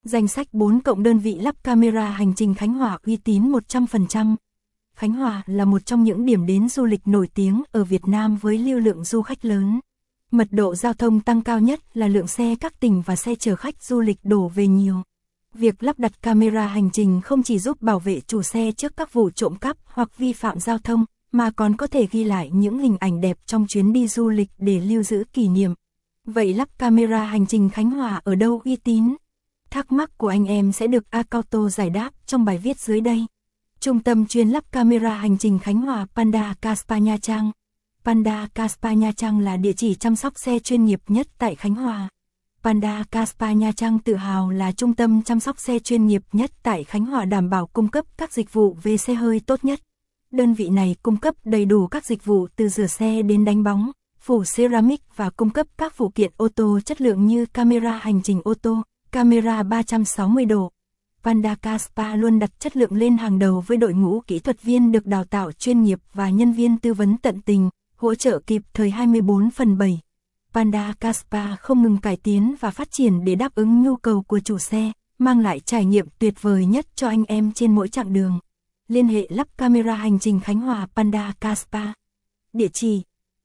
Danh sách 4 cộng đơn vị lắp camera hành trình Khánh Hòa uy tín 100%. Khánh Hòa là một trong những điểm đến du lịch nổi tiếng ở Việt Nam với lưu lượng du khách lớn. Mật độ giao thông tăng cao nhất là lượng xe các tỉnh và xe chở khách du lịch đổ về nhiều. Việc lắp đặt camera hành trình không chỉ giúp bảo vệ chủ xe trước các vụ trộm cắp hoặc vi phạm giao thông, mà còn có thể ghi lại những hình ảnh đẹp trong chuyến đi du lịch để lưu giữ kỷ niệm. Vậy lắp camera hành trình Khánh Hòa ở đâu uy tín? Thắc mắc của anh em sẽ được Acauto giải đáp trong bài viết dưới đây. Trung tâm chuyên lắp camera hành trình Khánh Hòa Panda Car Spa Nha Trang. Panda Car Spa Nha Trang là địa chỉ chăm sóc xe chuyên nghiệp nhất tại Khánh Hòa. Panda Car Spa Nha Trang tự hào là trung tâm chăm sóc xe chuyên nghiệp nhất tại Khánh Hòa, đảm bảo cung cấp các dịch vụ về xe hơi tốt nhất. Đơn vị này cung cấp đầy đủ các dịch vụ từ rửa xe đến đánh bóng, phủ ceramic và cung cấp các phụ kiện ô tô chất lượng như camera hành trình ô tô, camera 360 độ. Panda Car Spa luôn đặt chất lượng lên hàng đầu với đội ngũ kỹ thuật viên được đào tạo chuyên nghiệp và nhân viên tư vấn tận tình, hỗ trợ kịp thời 24/7. Panda Car Spa không ngừng cải tiến và phát triển để đáp ứng nhu cầu của chủ xe, mang lại trải nghiệm tuyệt vời nhất cho anh em trên mỗi chặng đường. Liên hệ lắp camera hành trình Khánh Hòa Panda Car Spa. Địa chỉ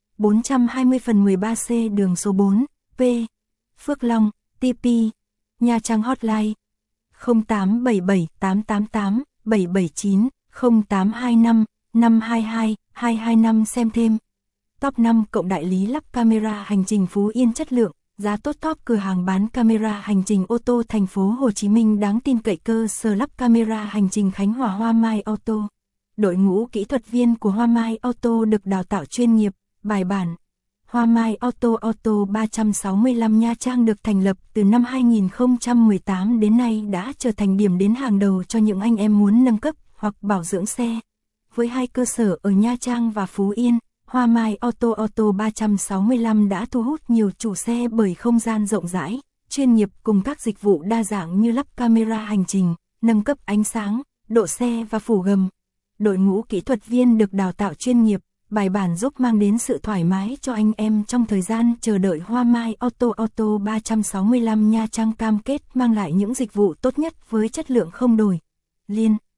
420/13C đường số 4, P. Phước Long, TP. Nha Trang Hotline 0877 888 779 0825 522 225. Xem thêm. Top 5 cộng đại lý lắp camera hành trình Phú Yên chất lượng, giá tốt. Top cửa hàng bán camera hành trình ô tô thành phố Hồ Chí Minh đáng tin cậy. Cơ sở lắp camera hành trình Khánh Hòa Hoa Mai Auto. Đội ngũ kỹ thuật viên của Hoa Mai Auto được đào tạo chuyên nghiệp, bài bản. Hoa Mai Auto 365 Nha Trang được thành lập từ năm 2018 đến nay đã trở thành điểm đến hàng đầu cho những anh em muốn nâng cấp hoặc bảo dưỡng xe. Với 2 cơ sở ở Nha Trang và Phú Yên, Hoa Mai Auto 365 đã thu hút nhiều chủ xe bởi không gian rộng rãi, chuyên nghiệp cùng các dịch vụ đa dạng như lắp camera hành trình, nâng cấp ánh sáng, độ xe và phủ gầm. Đội ngũ kỹ thuật viên được đào tạo chuyên nghiệp, bài bản giúp mang đến sự thoải mái cho anh em trong thời gian chờ đợi. Hoa Mai Auto 365 Nha Trang cam kết mang lại những dịch vụ tốt nhất với chất lượng không đổi. Liên